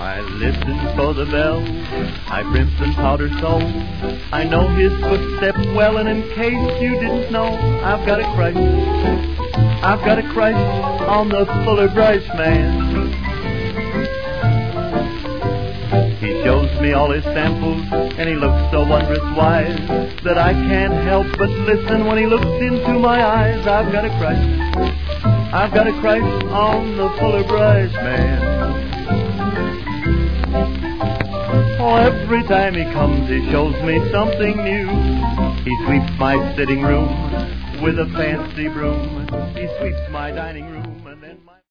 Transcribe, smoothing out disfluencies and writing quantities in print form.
I listen for the bells, I primps and powder so. I know his footsteps well, and in case you didn't know, I've got a crush on the Fuller Brush man. He shows me all his samples, and he looks so wondrous wise that I can't help but listen when he looks into my eyes. I've got a crush on the Fuller Brush man. Oh, every time he comes, he shows me something new. He sweeps my sitting room with a fancy broom. He sweeps my dining room.